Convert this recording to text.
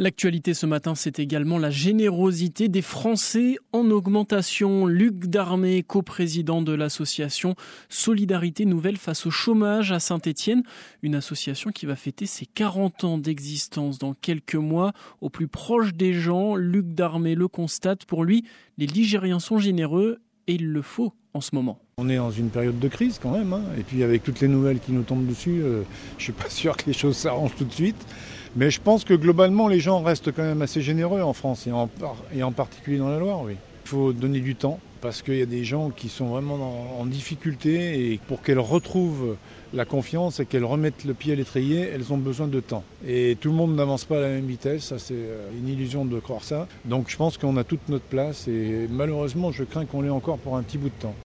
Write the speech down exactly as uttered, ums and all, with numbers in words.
L'actualité ce matin, c'est également la générosité des Français en augmentation. Luc Darmé, coprésident de l'association Solidarité Nouvelle face au chômage à Saint-Étienne, une association qui va fêter ses quarante ans d'existence dans quelques mois. Au plus proche des gens, Luc Darmé le constate. Pour lui, les Ligériens sont généreux et il le faut en ce moment. On est dans une période de crise quand même, hein. Et puis avec toutes les nouvelles qui nous tombent dessus, euh, je suis pas sûr que les choses s'arrangent tout de suite. Mais je pense que globalement, les gens restent quand même assez généreux en France, et en, et en particulier dans la Loire, oui. Il faut donner du temps, parce qu'il y a des gens qui sont vraiment en, en difficulté, et pour qu'elles retrouvent la confiance et qu'elles remettent le pied à l'étrier, elles ont besoin de temps. Et tout le monde n'avance pas à la même vitesse, ça c'est une illusion de croire ça. Donc je pense qu'on a toute notre place, et malheureusement, je crains qu'on l'ait encore pour un petit bout de temps.